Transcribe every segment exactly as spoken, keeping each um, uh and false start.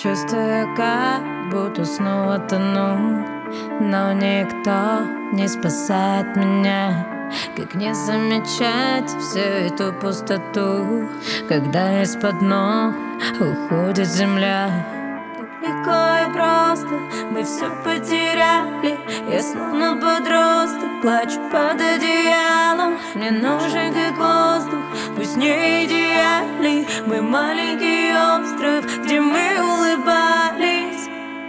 Чувствую, как будто снова тону, но никто не спасает меня. Как не замечать всю эту пустоту, когда из-под ног уходит земля? Так легко и просто мы все потеряли. Я словно подросток, плачу под одеялом. Мне нужен как воздух, пусть не идеальный. Мы маленький остров, где мы улыбались.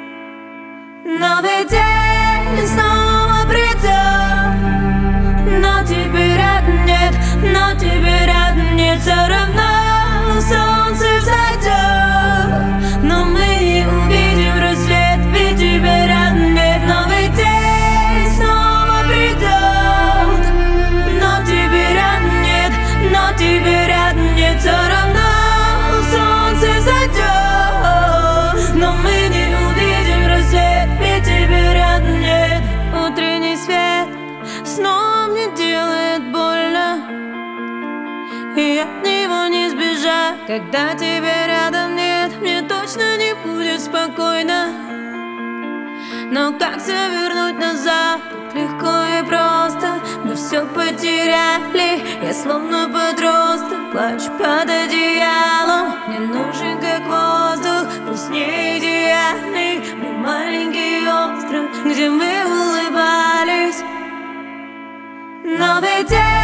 Новый день снова придет, но теперь рядом нет, но теперь рядом нет. Все равно солнце взойдет, но мы не увидим рассвет, ведь тебя рядом нет. Новый день снова придет, но теперь рядом нет, но теперь рядом нет. Все равно солнце взойдет, но мы не увидим рассвет, ведь тебя рядом нет. Утренний свет снова мне делает больно, и от него не сбежать. Когда тебя рядом нет, мне точно не будет спокойно. Но как все вернуть назад? Так легко и просто мы все потеряли. Я словно подросток, плачу под одеялом. Мне нужен как воздух, пусть не идеальный. Мы маленький остров, где мы улыбались. Новый день